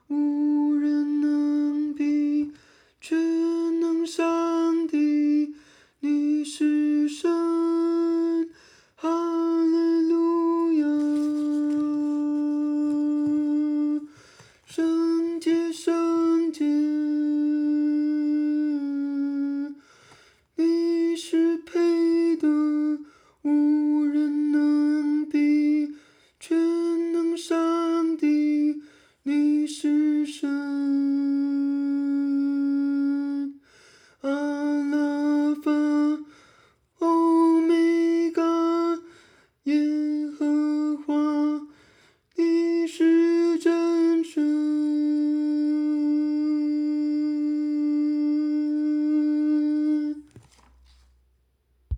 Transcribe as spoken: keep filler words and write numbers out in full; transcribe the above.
无人能比，全能上帝，你是神，哈利路亚。圣洁，圣洁，你是配的，无人能比，全能上帝，你是神。